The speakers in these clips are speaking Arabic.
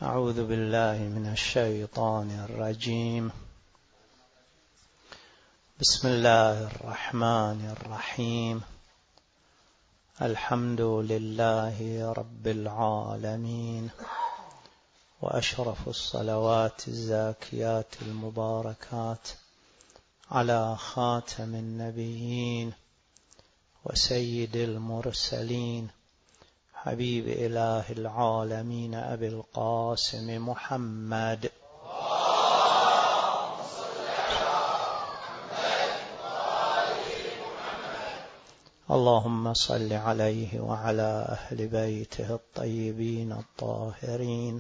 أعوذ بالله من الشيطان الرجيم. بسم الله الرحمن الرحيم. الحمد لله رب العالمين، وأشرف الصلوات الزاكيات المباركات على خاتم النبيين وسيد المرسلين حبيب إله العالمين أبي القاسم محمد اللهم صل عليه وعلى أهل بيته الطيبين الطاهرين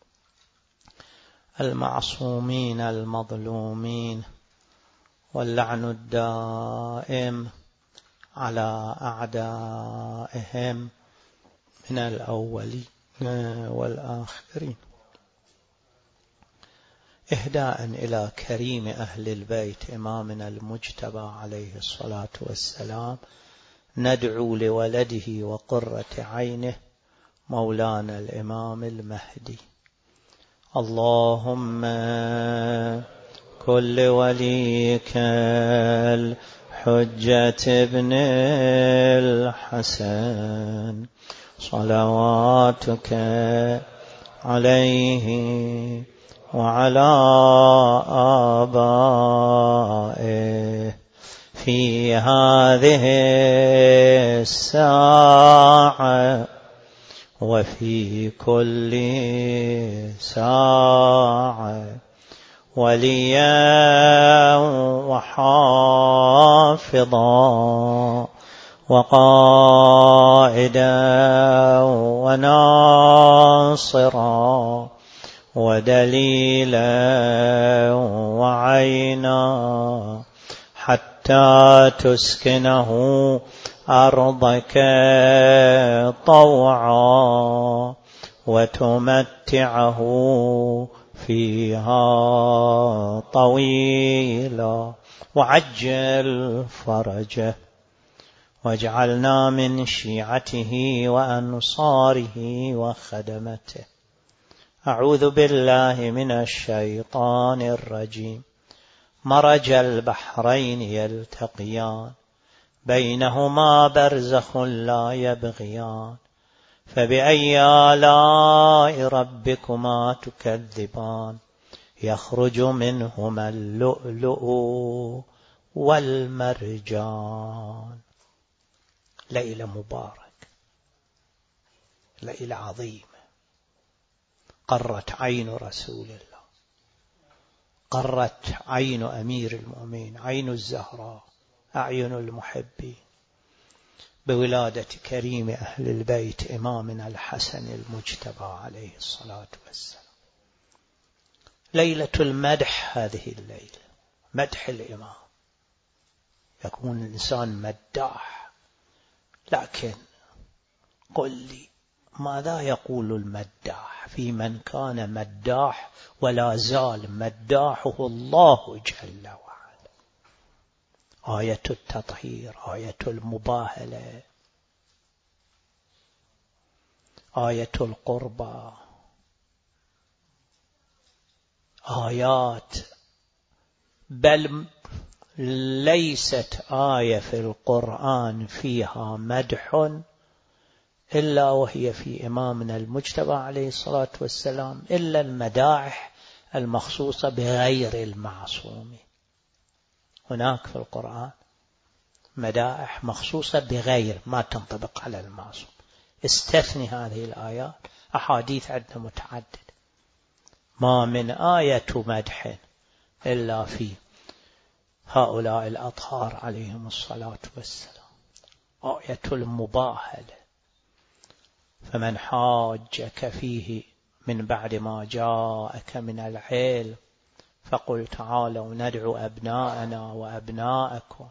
المعصومين المظلومين، واللعن الدائم على أعدائهم من الأولين والآخرين. إهداء إلى كريم أهل البيت إمامنا المجتبى عليه الصلاة والسلام، ندعو لولده وقرة عينه مولانا الإمام المهدي. اللهم كل وليك الحجة ابن الحسن صلواتك عليه وعلى آبائه في هذه الساعة وفي كل ساعة، وليا وحافظا وقائدا وناصرا ودليلا وعينا، حتى تسكنه أرضك طوعا وتمتعه فيها طويلا، وعجل فرجه، واجعلنا من شيعته وأنصاره وخدمته. أعوذ بالله من الشيطان الرجيم. مرج البحرين يلتقيان بينهما برزخ لا يبغيان، فبأي آلاء ربكما تكذبان، يخرج منهما اللؤلؤ والمرجان. ليلة مبارك، ليلة عظيمة، قرت عين رسول الله، قرت عين أمير المؤمنين، عين الزهراء، أعين المحبين، بولادة كريم أهل البيت إمامنا الحسن المجتبى عليه الصلاة والسلام. ليلة المدح، هذه الليلة مدح الإمام، يكون الإنسان مداح. لكن قل لي ماذا يقول المداح في من كان مداح ولا زال مداحه الله جل وعلا؟ آية التطهير، آية المباهلة، آية القربى، آيات، بل ليست آية في القرآن فيها مدح إلا وهي في إمامنا المجتبى عليه الصلاة والسلام، إلا المداح المخصوصة بغير المعصوم. هناك في القرآن مدائح مخصوصة بغير، ما تنطبق على المعصوم. استثني هذه الآيات، أحاديث عندنا متعدد، ما من آية مدح إلا في هؤلاء الأطهار عليهم الصلاة والسلام. آية المباهلة، فمن حاجك فيه من بعد ما جاءك من العلم فقل تعالوا ندعو أبناءنا وأبناءكم.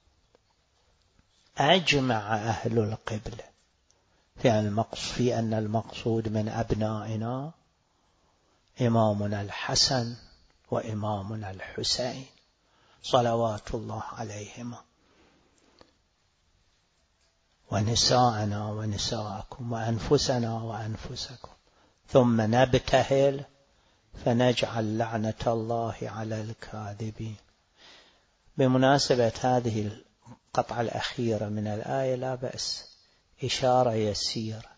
أجمع أهل القبلة في أن المقصود من أبنائنا إمامنا الحسن وإمامنا الحسين صلوات الله عليهما، ونساءنا ونساءكم وأنفسنا وأنفسكم، ثم نبتهل فنجعل لعنة الله على الكاذبين. بمناسبة هذه القطعة الأخيرة من الآية لا بأس إشارة يسيرة،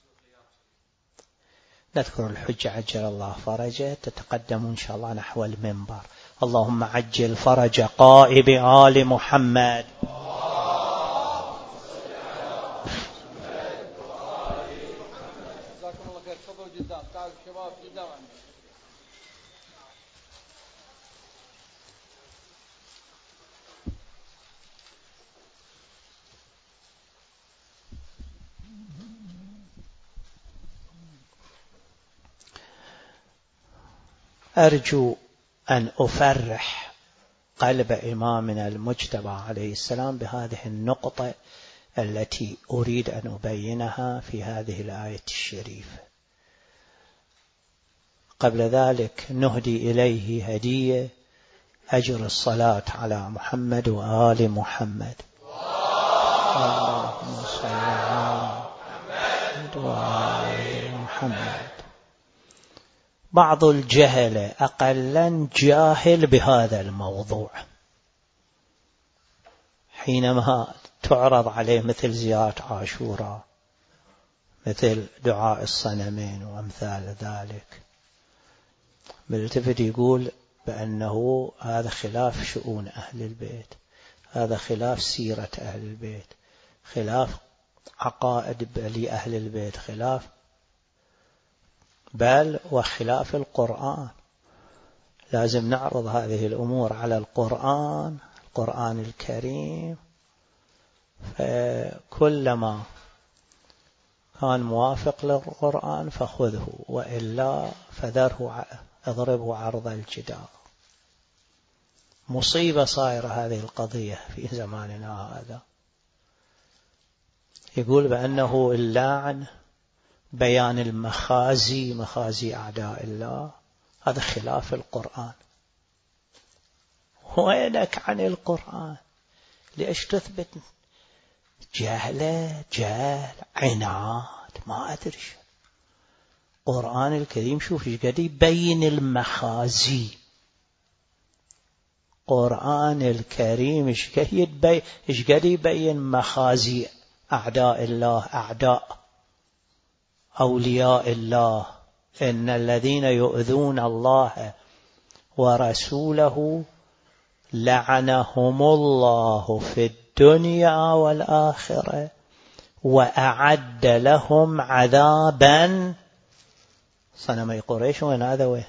نذكر الحجة عجل الله فرجه، تتقدم إن شاء الله نحو المنبر. اللهم عجل فرج قائب آل محمد. أرجو أن أفرح قلب إمامنا المجتبى عليه السلام بهذه النقطة التي أريد أن أبينها في هذه الآية الشريفة. قبل ذلك نهدي إليه هدية أجر الصلاة على محمد وآل محمد. اللهم صل على محمد وآل محمد. بعض الجهلة أقلا جاهل بهذا الموضوع، حينما تعرض عليه مثل زيارة عاشوراء، مثل دعاء الصنمين وأمثال ذلك، ملتفت يقول بأنه هذا خلاف شؤون أهل البيت، هذا خلاف سيرة أهل البيت، خلاف عقائد لأهل البيت، خلاف بل وخلاف القرآن. لازم نعرض هذه الأمور على القرآن الكريم، فكلما كان موافق للقرآن فخذه، وإلا فذره اضربه عرض الجدار. مصيبة صايرة هذه القضية في زماننا هذا. يقول بأنه اللعن بيان المخازي، مخازي أعداء الله، هذا خلاف القرآن. وينك عن القرآن؟ ليش تثبت جهل عناد ما أدري. القرآن الكريم شوف ايش قد يبين المخازي، القرآن الكريم ايش قد يبين مخازي أعداء الله، أعداء أولياء الله. إن الذين يؤذون الله ورسوله لعنهم الله في الدنيا والآخرة وأعد لهم عذابا. صنمي قريش وين هذا وين؟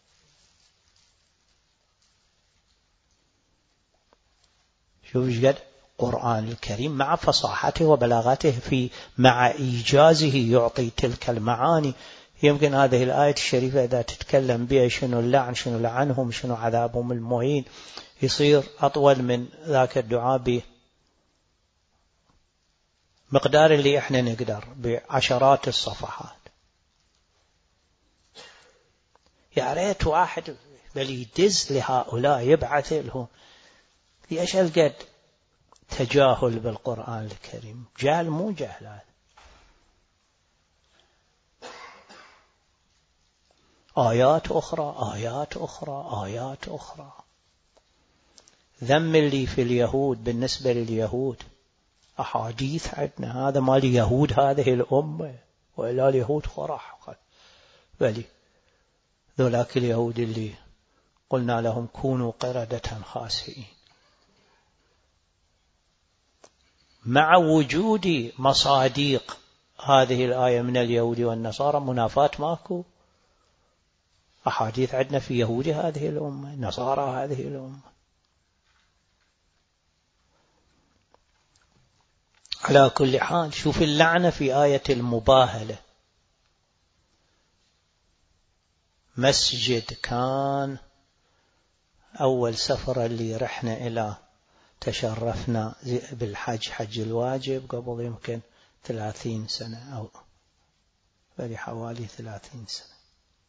شوف ايش قد القرآن الكريم مع فصاحته وبلاغته مع إيجازه يعطي تلك المعاني. يمكن هذه الآية الشريفة إذا تتكلم بها شنو اللعن، شنو لعنهم، شنو عذابهم المهين، يصير أطول من ذاك الدعاء بمقدار اللي إحنا نقدر، بعشرات الصفحات. يا ريت واحد بل يدز لهؤلاء يبعث لهم. ليش القد تجاهل بالقرآن الكريم؟ جهل مو جهل هذا. آيات أخرى ذم اللي في اليهود بالنسبة لليهود، أحاديث عندنا هذا مال يهود هذه الأمة، وإلا اليهود خرح. بلي ذولاك اليهود اللي قلنا لهم كونوا قردة خاسئين، مع وجود مصاديق هذه الآية من اليهود والنصارى منافاة ماكو. أحاديث عندنا في يهود هذه الأمة، نصارى هذه الأمة. على كل حال شوف اللعنة في آية المباهلة. مسجد كان أول سفر اللي رحنا إلى تشرفنا بالحج، حج الواجب، قبل يمكن 30 سنة أو بلي حوالي 30 سنة.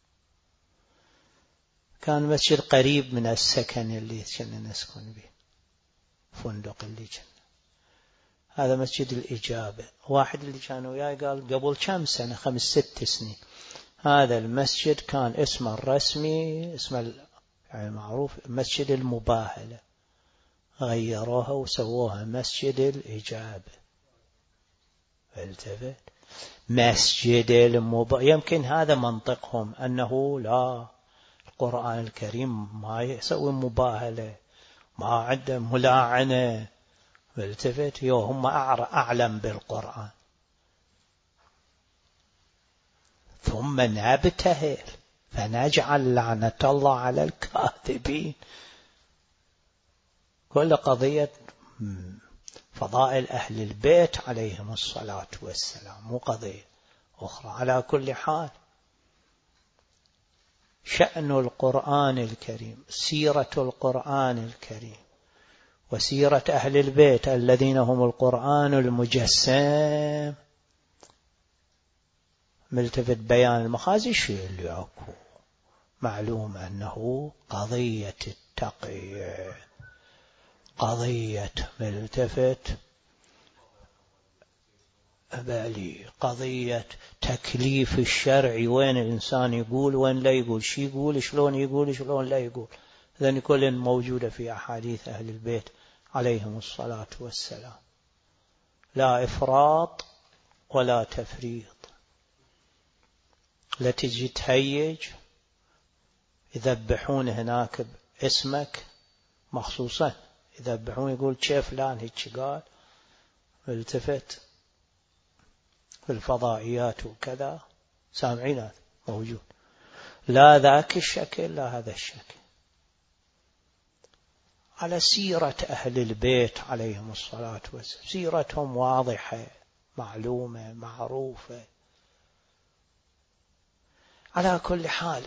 كان مسجد قريب من السكن اللي كنا نسكن به، فندق اللي كنا. هذا مسجد الإجابة. واحد اللي كان وياي قال قبل كم سنة، 5-6 سنين، هذا المسجد كان اسمه الرسمي يعني معروف مسجد المباهلة، غيروها وسووها مسجد الإجابة. التفت مسجد يمكن هذا منطقهم أنه لا، القرآن الكريم ما يسوي مباهلة، ما عنده ملاعنة. التفت هم أعلم بالقرآن. ثم نبتهل فنجعل لعنة الله على الكاذبين. كل قضية فضائل أهل البيت عليهم الصلاة والسلام، مو قضية أخرى. على كل حال شأن القرآن الكريم، سيرة القرآن الكريم وسيرة أهل البيت الذين هم القرآن المجسم، ملتفت بيان المخازي الشيء اللي أكو معلوم أنه قضية التقي، قضية ملتفت بالي، قضية تكليف الشرع، وين الإنسان يقول وين لا يقول، شي يقول شلون يقول شلون لا يقول. ذن كل موجودة في أحاديث أهل البيت عليهم الصلاة والسلام، لا إفراط ولا تفريط. لا تجي تهيج يذبحون هناك باسمك مخصوصا، يذبحون يقول شيف فلان هيك قال، التفت في الفضائيات وكذا سامعين موجود. لا ذاك الشكل لا هذا الشكل. على سيرة أهل البيت عليهم الصلاة والسلام، سيرتهم واضحة معلومة معروفة. على كل حال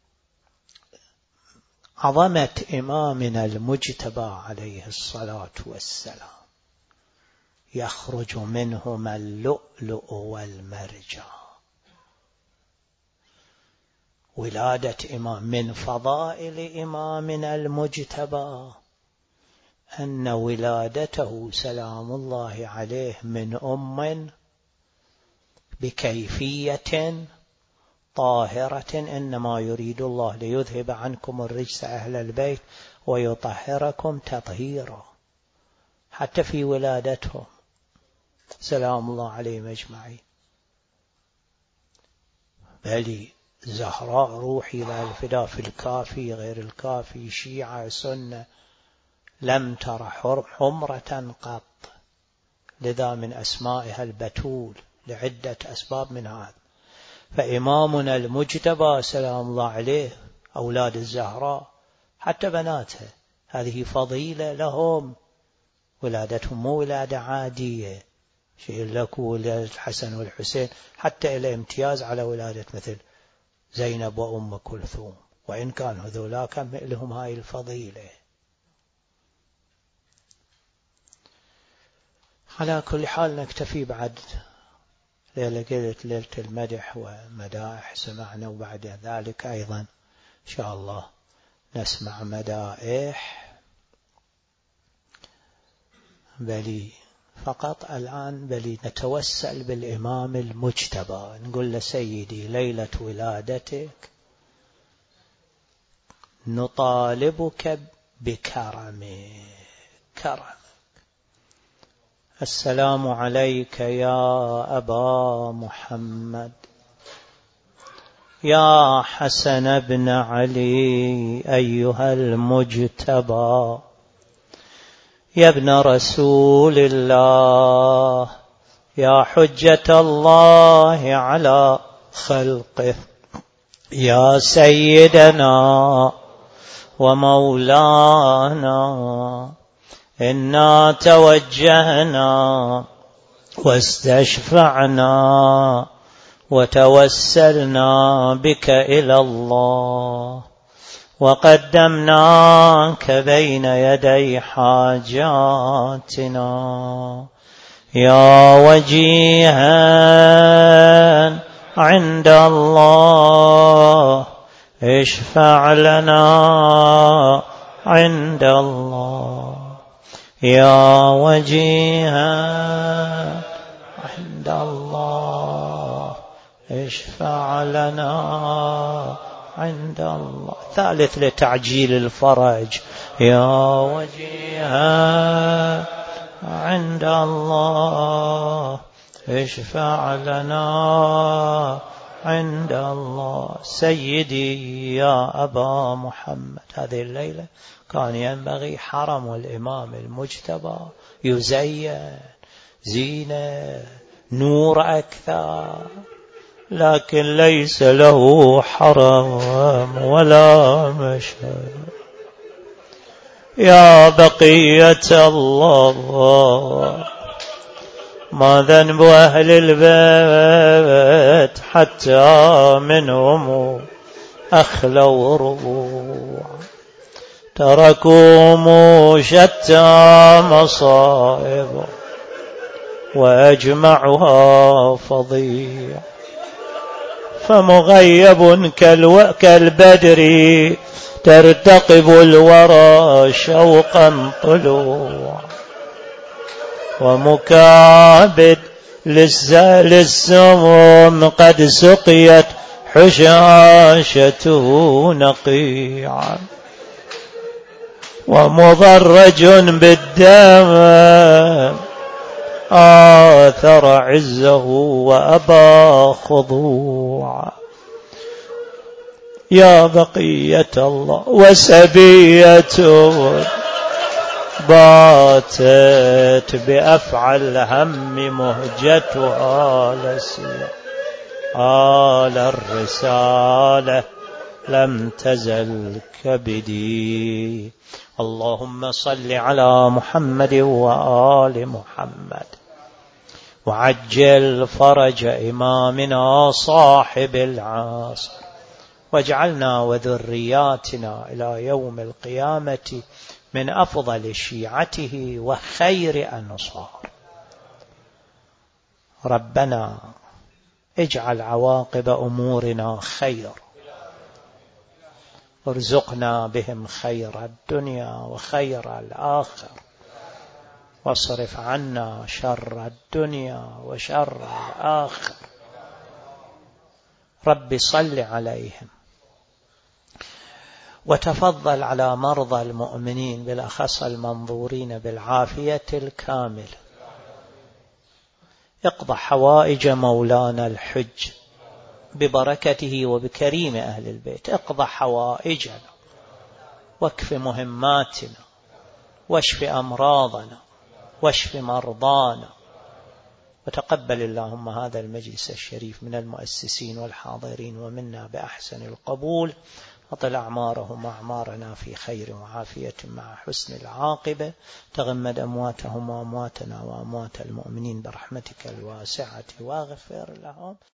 عظمة إمامنا المجتبى عليه الصلاة والسلام يخرج منهما اللؤلؤ والمرجان. ولادة إمام من فضائل إمامنا المجتبى أن ولادته سلام الله عليه من أم بكيفية طاهرة، إنما يريد الله ليذهب عنكم الرجس أهل البيت ويطهركم تطهيرا. حتى في ولادتهم سلام الله عليهم أجمعين. بل زهراء روحي لا الفداء في الكافي غير الكافي، شيعة سنة، لم تر حمرة قط، لذا من أسمائها البتول لعدة أسباب من هذا. فإمامنا المجتبى سلام الله عليه أولاد الزهراء حتى بناتها هذه فضيلة لهم، ولادتهم مو ولادة عادية، شيء لك ولادة الحسن والحسين حتى إلى امتياز على ولادة مثل زينب وأم كلثوم، وإن كان هذولاك لهم هاي الفضيلة. على كل حال نكتفي بعد ليلة المدح ومدائح سمعنا، وبعد ذلك أيضا إن شاء الله نسمع مدائح. بلي فقط الآن بلي نتوسل بالإمام المجتبى، نقول له سيدي ليلة ولادتك نطالبك بكرمك، السلام عليك يا أبا محمد، يا حسن بن علي أيها المجتبى، يا ابن رسول الله، يا حجة الله على خلقه، يا سيدنا ومولانا، إنا توجهنا واستشفعنا وتوسلنا بك إلى الله، وقدمناك بين يدي حاجاتنا، يا وجيها عند الله اشفع لنا عند الله، يا وجيها عند الله اشفع لنا عند الله. ثالث لتعجيل الفرج يا وجيها عند الله اشفع لنا عند الله. سيدي يا أبا محمد، هذه الليلة كان ينبغي حرم الإمام المجتبى يزين زينة نور أكثر، لكن ليس له حرم ولا مشهد. يا بقية الله، ما ذنب أهل البيت حتى منهم أخلوا ربوع، تركوا شتى مصائب وأجمعها فظيع، فمغيب كالبدر ترتقب الورى شوقا طلوع، ومكابد للسموم قد سقيت حشاشته نقيعا، ومضرج بالدم آثر عزه وأبى خضوعا. يا بقية الله، وسبية باتت بأفعى الهم مهجتها لسيا، آل الرسالة لم تزل كبدي. اللهم صل على محمد وآل محمد، وعجل فرج إمامنا صاحب العصر، واجعلنا وذرياتنا إلى يوم القيامة من أفضل شيعته وخير أنصار. ربنا اجعل عواقب أمورنا خير، ارزقنا بهم خير الدنيا وخير الآخر، واصرف عنا شر الدنيا وشر الآخر. رب صل عليهم، وتفضل على مرضى المؤمنين بالأخص المنظورين بالعافية الكاملة. اقضى حوائج مولانا الحج ببركته وبكريم أهل البيت، اقضى حوائجنا واكف مهماتنا واشف أمراضنا واشف مرضانا، وتقبل اللهم هذا المجلس الشريف من المؤسسين والحاضرين ومنا بأحسن القبول، أطل أعمارهم وأعمارنا في خير وعافية مع حسن العاقبة، تغمد أمواتهم وأمواتنا وأموات المؤمنين برحمتك الواسعة واغفر لهم.